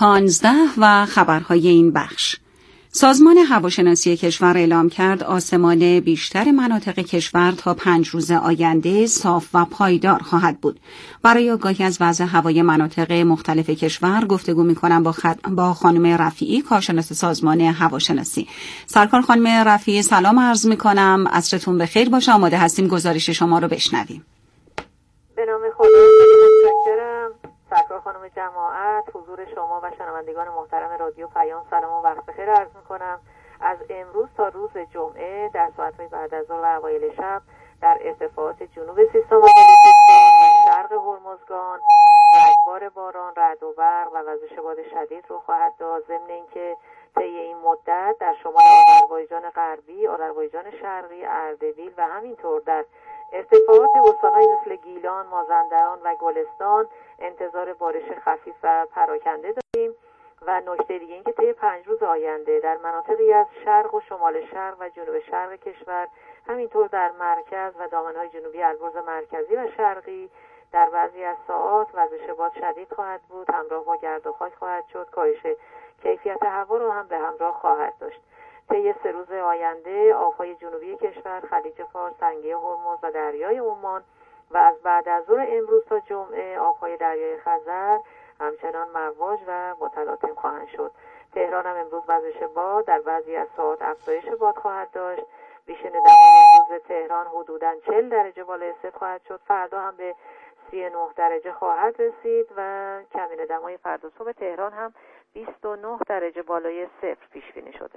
15 و خبرهای این بخش. سازمان هواشناسی کشور اعلام کرد آسمان بیشتر مناطق کشور تا 5 روز آینده صاف و پایدار خواهد بود. برای آگاهی از وضع هوای مناطق مختلف کشور گفتگو می‌کنم با خانم رفیعی، کارشناس سازمان هواشناسی. سرکار خانم رفیعی، سلام عرض می‌کنم. عصرتون بخیر باشه. آماده هستیم گزارش شما رو بشنویم. به نام خدا، خیلی متشکرم. سرکار خانم جماعت، حضور شما و شنوندگان محترم رادیو پیام سلام و وقت بخیر عرض می‌کنم. از امروز تا روز جمعه در ساعت‌های بعد از ظهر و اوایل شب در ارتفاعات جنوب سیستان و بلوچستان و شرق هرمزگان رگبار باران، رعد و برق و وزش باد شدید رو خواهد داشت. ضمن اینکه طی این مدت در شمال آذربایجان غربی، آذربایجان شرقی، اردبیل و همینطور در ارتفاعات استان‌های مثل گیلان، مازندران و گلستان انتظار بارش خفیف و پراکنده داریم. و نکته دیگه این که طی 5 روز آینده در مناطقی از شرق و شمال شرق و جنوب شرق کشور، همینطور در مرکز و دامنهای جنوبی البرز مرکزی و شرقی در بعضی از ساعات وزش باد شدید خواهد بود، همراه با گرد و خاک خواهد شد. کاهش کیفیت هوا رو هم به همراه خواهد داشت. طی 3 روز آینده آبهای جنوبی کشور، خلیج فارس، تنگه هرمز و دریای عمان و از بعد از ظهر امروز تا جمعه آبهای دریای خزر همچنان مواج و متلاطم خواهند شد. تهران هم امروز وزش باد در بعضی از ساعات افزایش باد خواهد داشت. بیشتر دمای امروز تهران حدوداً 40 درجه بالای صفر خواهد شد. فردا هم به 39 درجه خواهد رسید و کمین دمای فردا صبح تهران هم 29 درجه بالای صفر پیش بینی شده.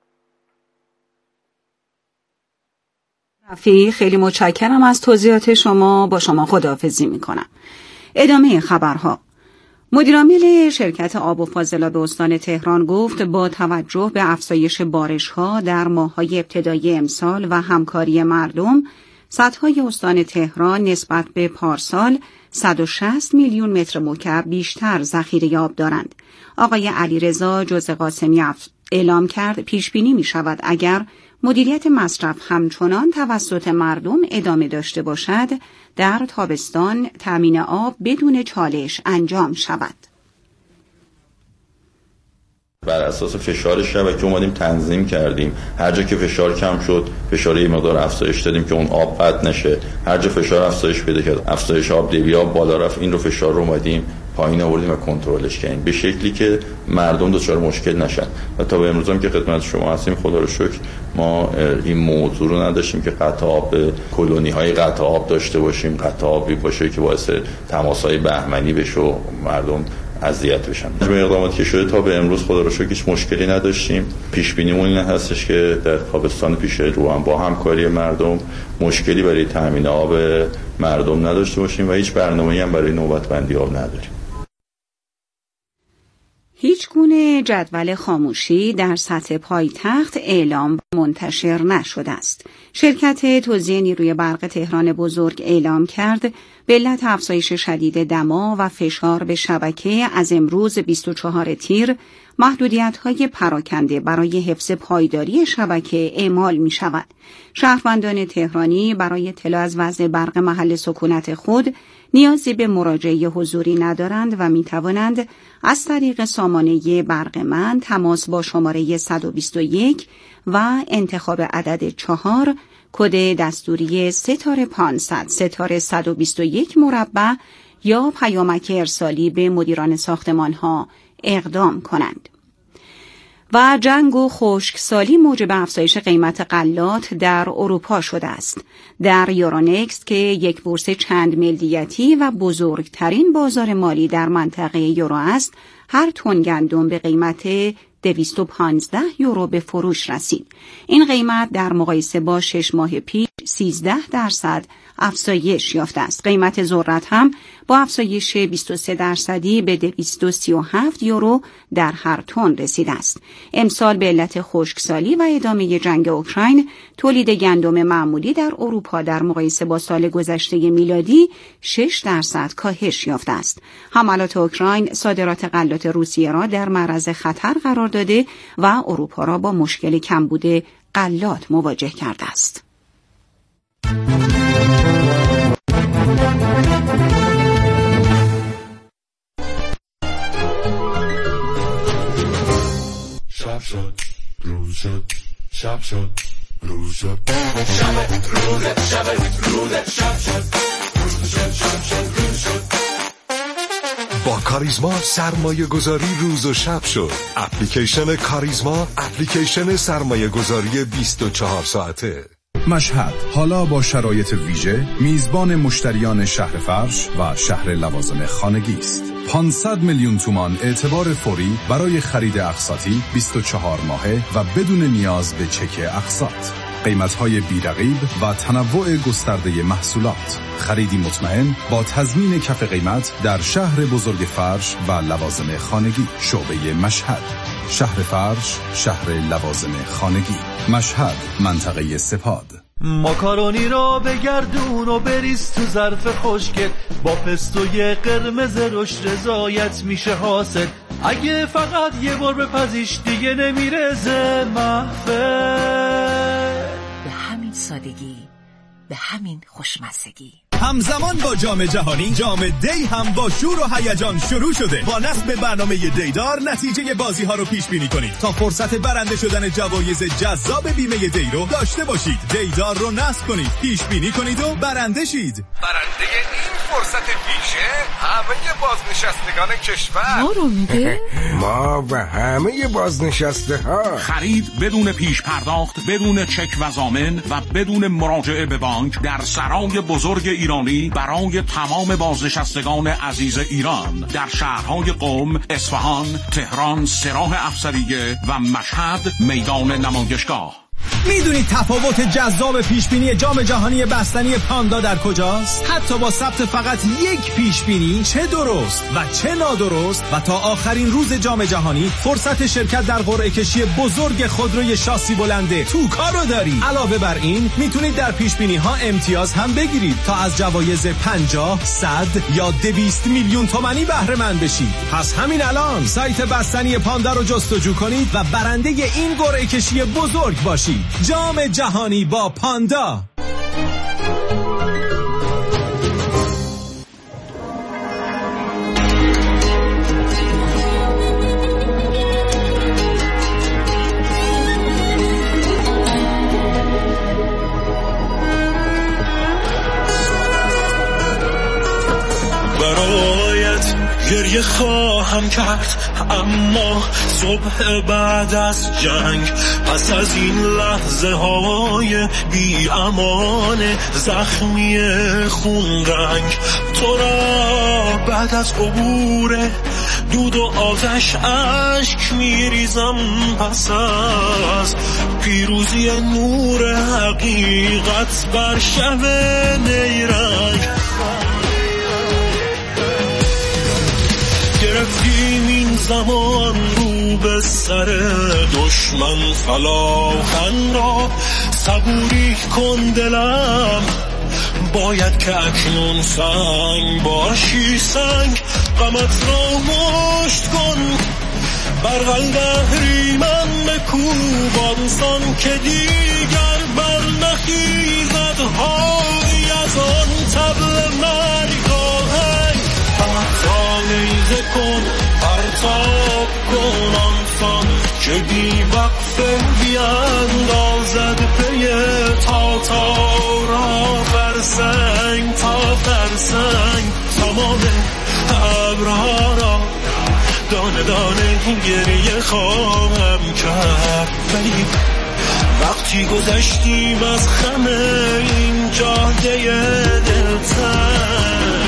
رفیعی، خیلی متشکرم از توضیحات شما. با شما خداحافظی میکنم. ادامه خبرها. مدیرعامل شرکت آب و فاضلاب استان تهران گفت با توجه به افزایش بارش‌ها در ماه‌های ابتدایی امسال و همکاری مردم، سدهای استان تهران نسبت به پارسال 160 میلیون متر مکعب بیشتر ذخیره آب دارند. آقای علیرضا جوز قاسمی اعلام کرد پیشبینی می شود اگر مدیریت مصرف همچنان توسط مردم ادامه داشته باشد، در تابستان تامین آب بدون چالش انجام شود. بر اساس فشار شبکه اومدیم تنظیم کردیم. هر جا که فشار کم شد، فشار یه مقدار افزایش دادیم که اون آب قطع نشه. هر جا فشار افزایش پیدا کرد، افزایش آب، دبی آب بالا رفت، این رو فشار رو اومدیم پایین آوردیم و کنترلش کردیم به شکلی که مردم دچار مشکل نشن. و تا به امروز هم که خدمت شما هستیم، خدا رو شکر ما این موضوع رو نداشتیم که قطع آب، کلونی‌های قطع آب داشته باشیم، قطع آبی باشه که باعث تماس‌های بهمنی بشه و مردم اذیت بشن. به اقداماتی که شده تا به امروز خدا رو شکر هیچ مشکلی نداشتیم. پیش بینیمون این هستش که در تابستان پیش رو هم با همکاری مردم مشکلی برای تامین آب مردم نداشته باشیم و هیچ برنامه‌ای هم برای نوبت‌بندی آب نداریم. هیچ گونه جدول خاموشی در سطح پایتخت اعلام و منتشر نشده است. شرکت توزیع نیروی برق تهران بزرگ اعلام کرد به علت افزایش شدید دما و فشار به شبکه از امروز 24 تیر محدودیت‌های پراکنده برای حفظ پایداری شبکه اعمال می‌شود. شهروندان تهرانی برای اطلاع از وضع برق محل سکونت خود نیازی به مراجعه حضوری ندارند و می‌توانند از طریق سامانه برق من تماس با شماره 121 و انتخاب عدد 4 کد دستوری *500 121 مربع یا پیامک ارسالی به مدیران ساختمان‌ها اقدام کنند. و جنگ و خشکسالی موجب افزایش قیمت غلات در اروپا شده است. در یورونکست که یک بورس چند ملیتی و بزرگترین بازار مالی در منطقه یورو است، هر تن گندم به قیمت 215 یورو به فروش رسید. این قیمت در مقایسه با 6 ماه پیش 13% افزایش یافته است. قیمت ذرت هم با افزایش 23% به 237 یورو در هر تن رسیده است. امسال به علت خشکسالی و ادامه جنگ اوکراین، تولید گندم معمولی در اروپا در مقایسه با سال گذشته میلادی 6% کاهش یافته است. حملات اوکراین صادرات غلات روسیه را در معرض خطر قرار داده و اروپا را با مشکل کمبود غلات مواجه کرده است. شد روز شد شب شد روز شد شب روز شب روز شب شد روز شد شب شد روز شد. با کاریزما سرمایه گذاری روز و شب شد. اپلیکیشن کاریزما، اپلیکیشن سرمایه گذاری 24 ساعته. مشهد حالا با شرایط ویژه میزبان مشتریان شهر فرش و شهر لوازم خانگی است. 500 میلیون تومان اعتبار فوری برای خرید اقساطی 24 ماهه و بدون نیاز به چک اقساط. قیمت‌های بی‌رقیب و تنوع گسترده محصولات. خریدی مطمئن با تضمین کف قیمت در شهر بزرگ فرش و لوازم خانگی. شعبه مشهد، شهر فرش، شهر لوازم خانگی. مشهد، منطقه سپاد. ماکارونی رو بگردون و بریز تو ظرف خشکت، با پستوی قرمز رشد رضایت میشه حاصل. اگه فقط یه بار بپزیش دیگه نمیرزه محفل. به همین سادگی، به همین خوشمزگی. همزمان با جام جهانی، جام دی هم با شور و هیجان شروع شده. با نصب برنامه دیدار نتیجه بازی ها رو پیش بینی کنید تا فرصت برنده شدن جوایز جذاب بیمه دی رو داشته باشید. دیدار رو نصب کنید، پیش بینی کنید و برنده شید. برنده این فرصت ویژه همه بازنشستگان کشور. ما رو میگه؟ ما و همه بازنشسته ها. خرید بدون پیش پرداخت، بدون چک و ضامن و بدون مراجعه به بانک در سرای بزرگ ایرانی برای تمام بازنشستگان عزیز ایران در شهرهای قم، اصفهان، تهران، سراح افسریه و مشهد میدان نمایشگاه. میدونید تفاوت جذاب پیشبینی جام جهانی بستنی پاندا در کجاست؟ حتی با ثبت فقط یک پیشبینی، چه درست و چه نادرست، و تا آخرین روز جام جهانی فرصت شرکت در قرعه کشی بزرگ خودروی شاسی بلنده توکا رو دارید. علاوه بر این میتونید در پیشبینی ها امتیاز هم بگیرید تا از جوایز 50، 100 یا 200 میلیون تومانی بهره مند بشید. پس همین الان سایت بستنی پاندا رو جستجو کنید و برنده این قرعه کشی بزرگ باشید. جام جهانی با پاندا. برایت گریه خواهم کرد، اما صبح بعد از جنگ، پس از این لحظه های بی امان زخمی خون رنگ، تو را بعد از عبور دود و آتش اشک میریزم. پس از پیروزی نور حقیقت بر شب نیرنگ، گرفتیم این زمان رو به سر دشمن فلاخن را. صبوری کن دلم، باید که اکنون سنگ باشی سنگ. غمت را مشت کن بر قلب اهریمن بکوب آنسان که دیگر بر نخیزد های از آن طبل مرگ آهنگ. تا نیزه کن پرتاب کن آنسان که بی وقفه بیاندازد پی تاتارا. فرسنگ تا فرسنگ تمام ابرها را دانه دانه گریه خواهم کرد. ولی وقتی گذشتیم از خم این جاده دلتنگ،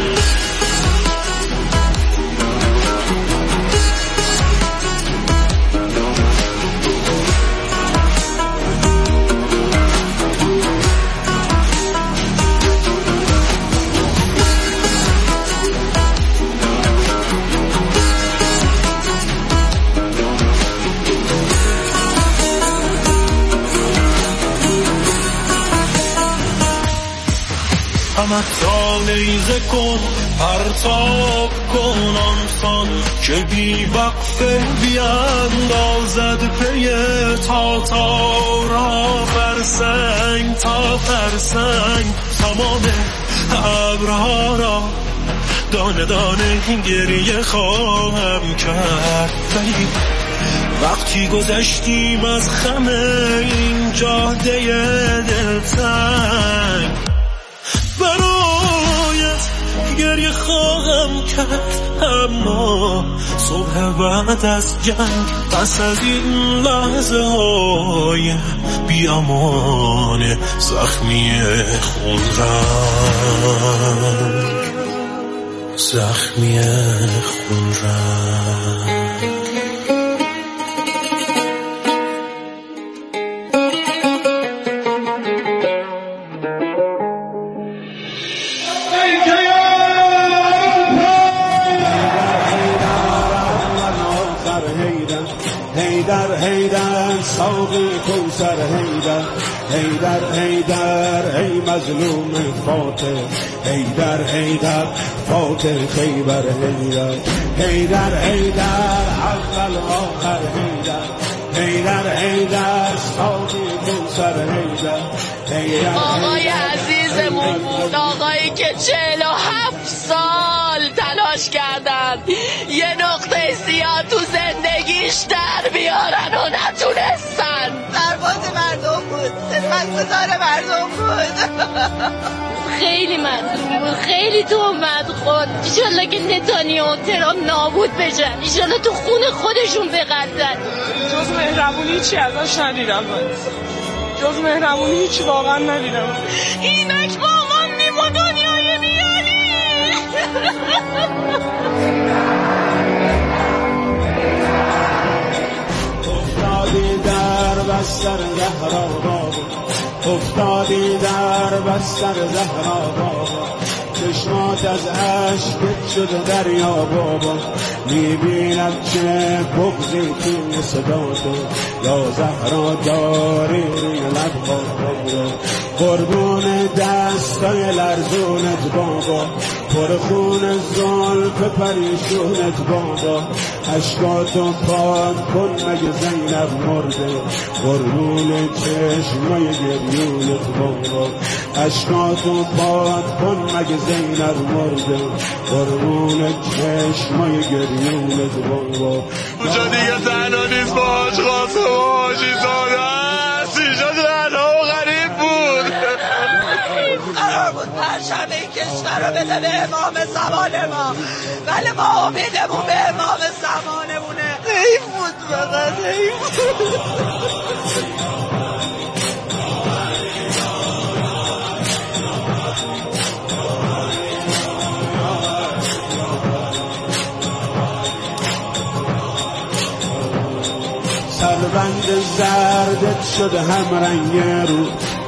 همتا نیزه کن پرتاب کن آنسان که بی وقفه بیاندازد پی تاتارا. فرسنگ تا فرسنگ تمام ابرها را دانه دانه گریه خواهم کرد. ولی وقتی گذشتیم از خم این جاده دلتنگ، برایت گریه خواهم کرد، اما صبح بعد از جنگ پس از این لحظه های بیامان زخمی خون رنگ، زخمی خون رنگ. هیدر ساقی کوثر هیدر ای مظلوم فاتح هیدر فاتح خیبر هیدر اول آخر هیدر ساقی کوثر هیدر. آقای عزیزمون بود، آقایی که 47 سال تلاش کردن یه نقطه سیاه تو زندگیش در بیارن و نتونستن. سرباز مردم بود، خدمتگزار مردم بود. خیلی مظلوم بود، خیلی تهمت خورد. ایشالله که نتانیاهو و ترامپ نابود بشن، ایشالله تو خون خودشون بقدرن. جز مهربونی هیچی ازش ندیدم من، جز مهربونی هیچی واقعا ندیدم. اینک با من نیمو دنیای میانی. افتادی در بستر زهرا بابا، افتادی در بستر زهرا بابا، چشمات از عشقت شد دریا بابا، میبینم چه بغضی توی صداتو، یا زهرا داری روی لبها بابا، قربون دستای لرزونت بابا، پرخون زلف پریشونت بابا، اشکاتو پاک کن مگه زینب مرده، قربون چشمای گریونت بابا، اشکاتو پاک کن مگه زینب مرده، قربون چشمای گریونت بابا. اونجا دیگه تنها نیست، باهاش قاسم و حاجی زاده است، اینجا تنها و غریب بود. قرار بود پرچم این کشور رو بده به امام زمان ما، ولی ما امیدمون به امام زمانمونه. حیف بود، فقط حیف بود. سربند زردت شده هم رنگ رو،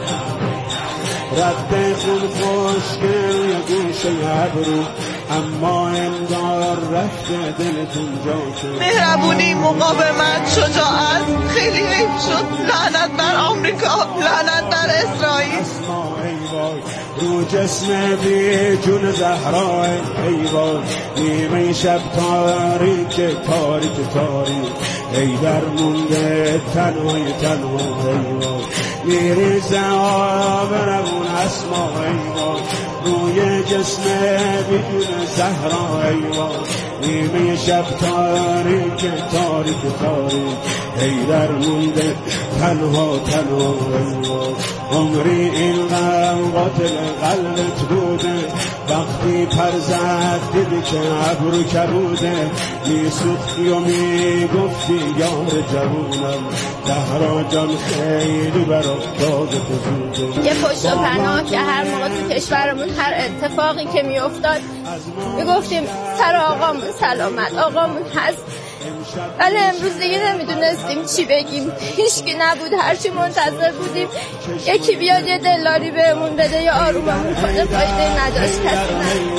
رد خون خوشگل روی گوشه ابرو، اما انگار رفته دلتون جا شد. مهربونی، مقاومت، شجاعت خیلی حیف شد. لعنت بر آمریکا، لعنت بر اسرائیل. رو جسم بی جون زهرا حیوان، نیمه شب تاریک تاریک تاریک، هیدر مونده تنهای حیوان، میریزه آب روون اسما حیوان، روی جسم بی جون زهرا حیوان، نیمه شب تاریک تاریک تاریک، هیدر مونده تنها حیوان. عمری این غم قاتل قلبت بوده، وقتی پر زد دیدی که ابرو کبوده، میسوختی و میگفتی یار جوونم، زهرا جان خیلی برات داغت بوده. یه پشت و پناه که هر موقع تو کشورمون هر اتفاقی که میافتاد میگفتیم سر آقامون سلامت، آقامون هست. ولی امروز دیگه نمیدونستیم چی بگیم، هیچکی نبود، هرچی منتظر بودیم یکی بیاد یه دلاری بهمون بده یا آروممون کنه، فایده نداشت. کسی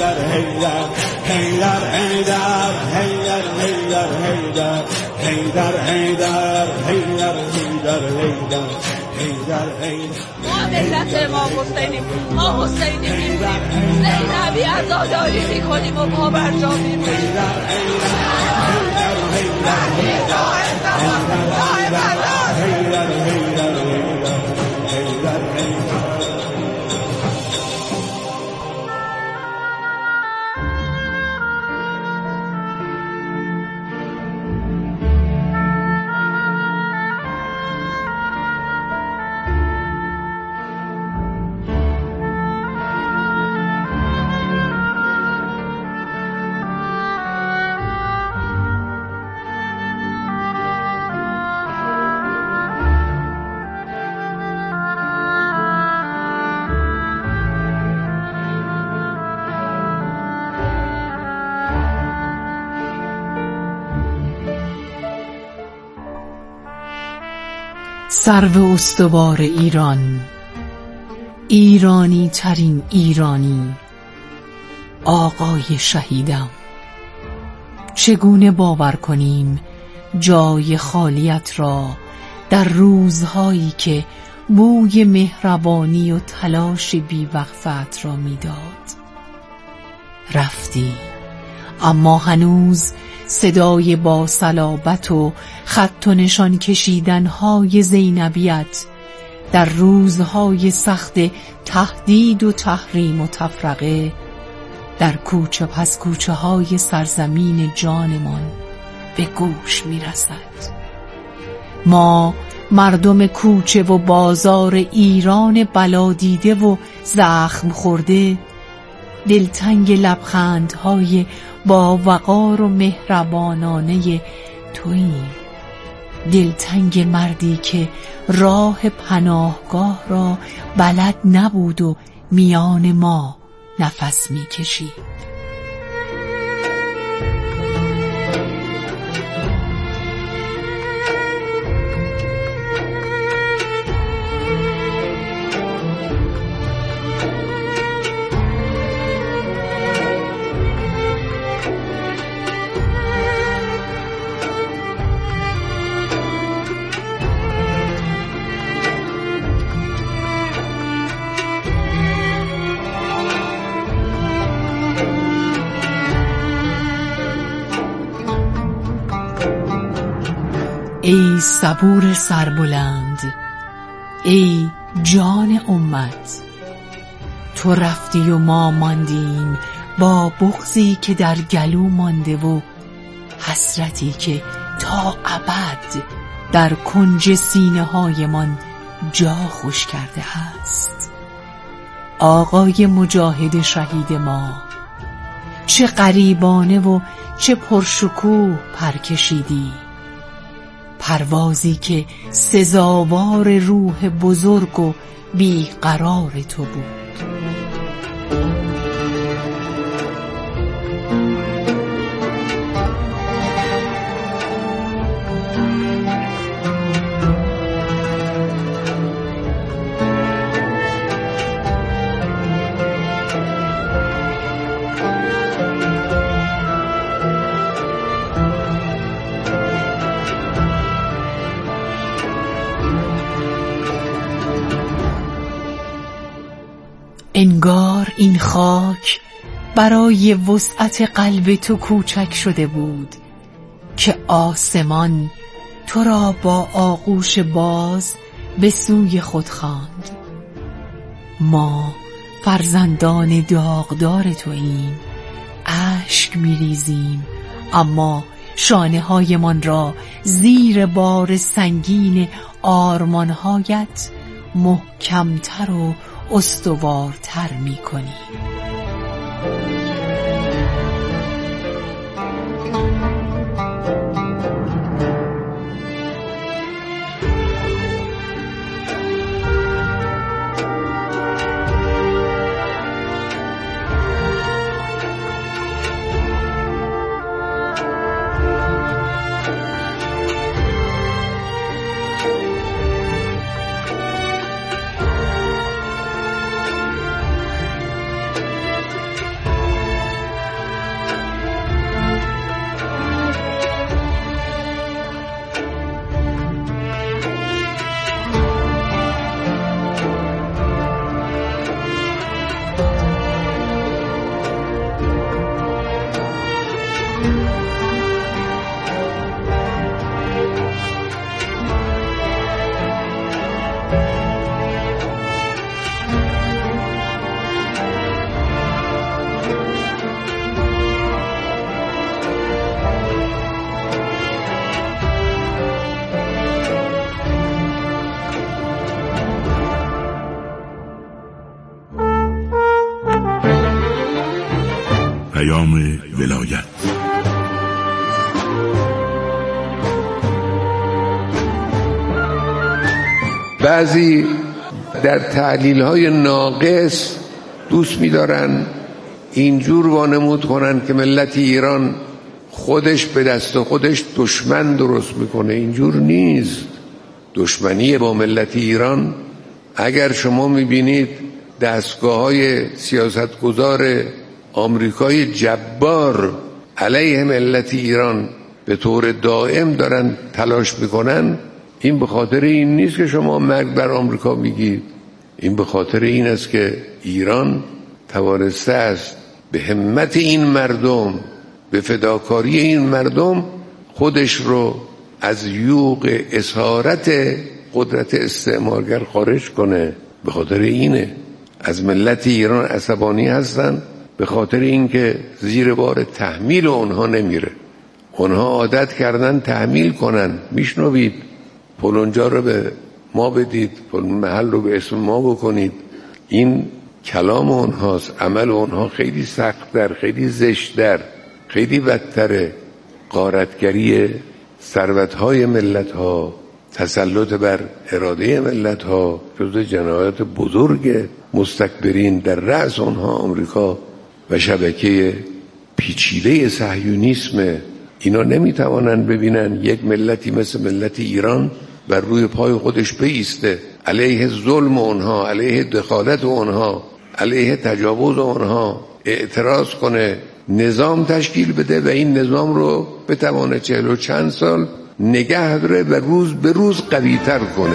ما ملت امام حسینیم، ما حسینی میریم، زینبی عزاداری میکنیم و ما برجام میریم. سرو استوار ایران، ایرانی ترین ایرانی، آقای شهیدم. چگونه باور کنیم جای خالیت را در روزهایی که بوی مهربانی و تلاش بی‌وقفه‌ات را میداد؟ رفتی، اما هنوز صدای با صلابت و خط و نشان کشیدن‌های زینبیت در روزهای سخت تهدید و تحریم و تفرقه در کوچه پس کوچه های سرزمین جانمان به گوش می رسد. ما مردم کوچه و بازار ایران بلادیده و زخم خورده، دلتنگ لبخندهای با وقار و مهربانانه توییم، دلتنگ مردی که راه پناهگاه را بلد نبود و میان ما نفس می‌کشید. ای صبور سربلند، ای جان امت، تو رفتی و ما ماندیم با بغضی که در گلو مانده و حسرتی که تا ابد در کنج سینه هایمان جا خوش کرده است. آقای مجاهد شهید ما، چه غریبانه و چه پرشکوه پر کشیدی، پروازی که سزاوار روح بزرگ و بیقرار تو بود. انگار این خاک برای وسعت قلب تو کوچک شده بود که آسمان تو را با آغوش باز به سوی خود خواند. ما فرزندان داغدار توییم، اشک می‌ریزیم، اما شانه‌هایمان را زیر بار سنگین آرمان‌هایت محکمتر و استوارتر می‌کنی. ولایت. بعضی در تعلیل‌های ناقص دوست می‌دارن اینجور وانمود کنن که ملت ایران خودش به دست خودش دشمن درست میکنه. اینجور نیست. دشمنی با ملت ایران. اگر شما میبینید دستگاه‌های سیاستگزار آمریکای جبار علیه ملت ایران به طور دائم دارن تلاش میکنن، این به خاطر این نیست که شما مرگ بر آمریکا میگید، این به خاطر این است که ایران توانسته است به همت این مردم، به فداکاری این مردم خودش رو از یوغ اسارت قدرت استعمارگر خارج کنه. به خاطر اینه از ملت ایران عصبانی هستن، به خاطر اینکه زیر بار تحمیل اونها نمیره. اونها عادت کردن تحمیل کنن، میشنوید فلانجا رو به ما بدید، فلان محل رو به اسم ما بکنید. این کلام اونهاست، عمل اونها خیلی سخت‌تر، خیلی زشت‌تر، خیلی بدتره. غارتگری ثروت‌های ملت‌ها، تسلط بر اراده ملت‌ها جزو جنایات بزرگ مستکبرین در رأس اونها آمریکا و شبکه پیچیده صهیونیسم. اینا نمیتوانن ببینن یک ملتی مثل ملت ایران بر روی پای خودش بایسته، علیه ظلم اونها، علیه دخالت اونها، علیه تجاوز اونها اعتراض کنه، نظام تشکیل بده و این نظام رو بتوانه 40 و چند سال نگه داره و روز به روز قوی تر کنه.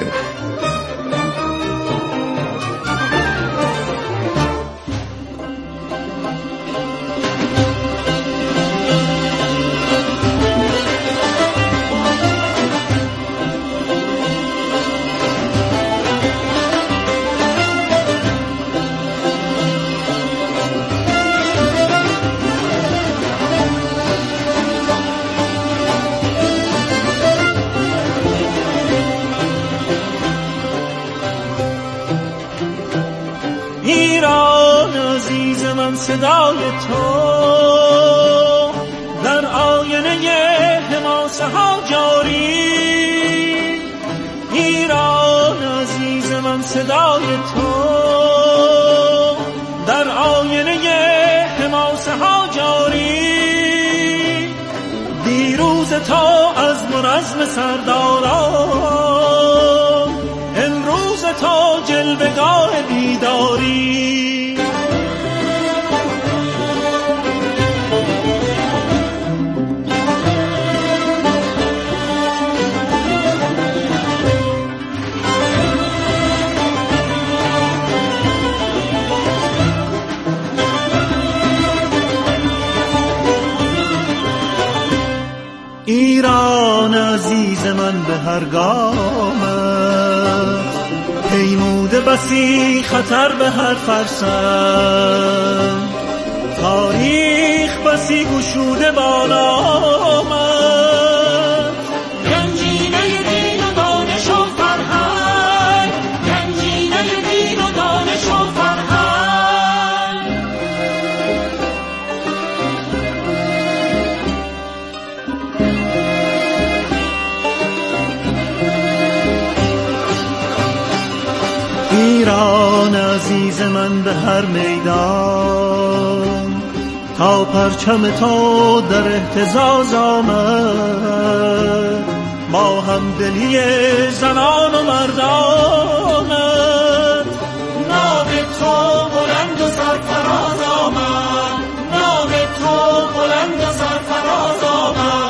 صدای تو در آینه حماسه ها جاری، ایران عزیز من صدای تو در آینه حماسه ها جاری، دیروز تو از مرزم سرداران، امروز تو جلوه‌گاه بیداری. ایران عزیز من به هر گامت پیموده بسی خطر به هر فرسنگ، تاریخ بسی گشوده با نامت، گنجینه دین و دانش و فرهنگ، گنجینه دین و دانش و فرهنگ. ایران عزیز من به هر میدان تا پرچم تو در اهتزاز آمد، با همدلی زنان و مردانت، نام تو بلند و سرفراز آمد، نام تو بلند و سرفراز آمد.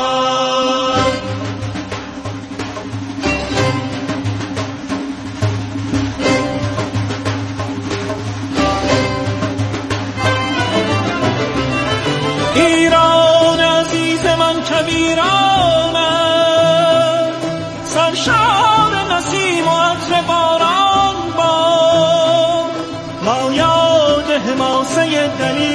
ایران عزیز من کبیرانم، سرشار نسیم و عطر باران با یاد حماسه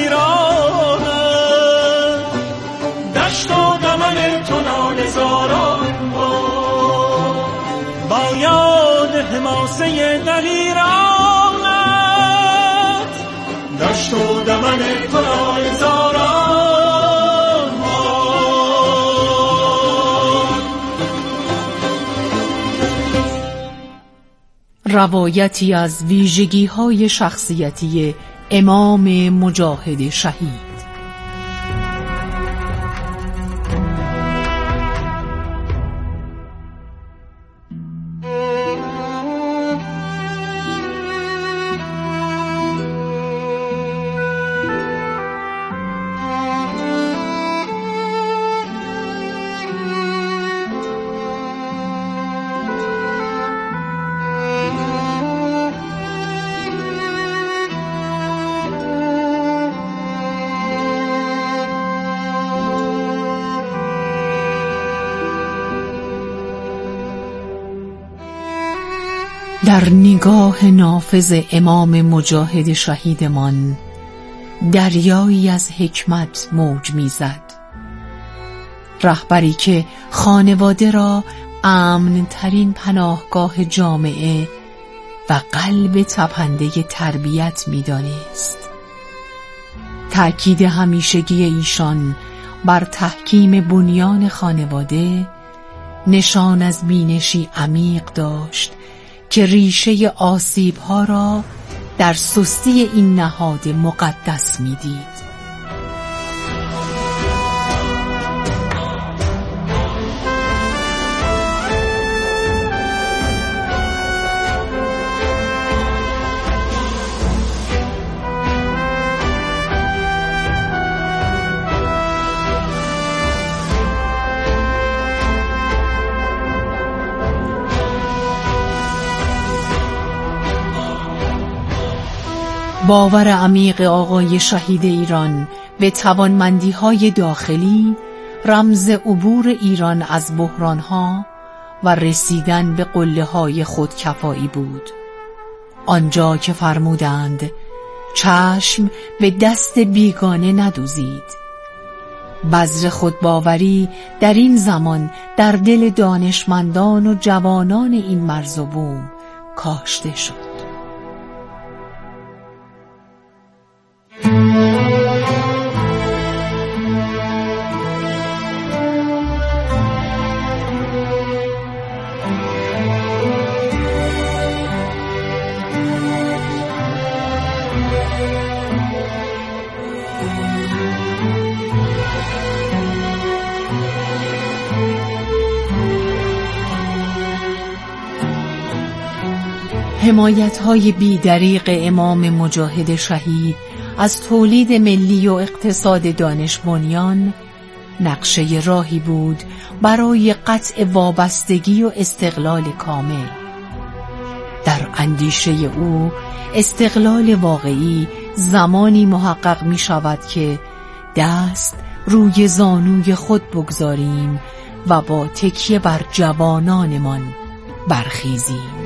دلیرانم، دشت و دمن تو ناله‌زاران با یاد حماسه دلیرانت، دشت و دمن تو ناله‌زاران. روایتی از ویژگی‌های شخصیتی امام مجاهد شهید. در نگاه نافذ امام مجاهد شهیدمان دریایی از حکمت موج میزد. رهبری که خانواده را امن ترین پناهگاه جامعه و قلب تپنده تربیت می‌دانست. تأکید همیشگی ایشان بر تحکیم بنیان خانواده نشان از بینشی عمیق داشت که ریشه آسیب‌ها را در سستی این نهاد مقدس می‌دید. باور عمیق آقای شهید ایران به توانمندی‌های داخلی رمز عبور ایران از بحران‌ها و رسیدن به قله‌های خودکفایی بود. آنجا که فرمودند چشم به دست بیگانه ندوزید. بذر خودباوری در این زمان در دل دانشمندان و جوانان این مرز و بوم کاشته شد. حمایت‌های بی‌دریغ امام مجاهد شهید از تولید ملی و اقتصاد دانش بنیان نقشه راهی بود برای قطع وابستگی و استقلال کامل. در اندیشه او استقلال واقعی زمانی محقق می شود که دست روی زانوی خود بگذاریم و با تکیه بر جوانانمان برخیزیم.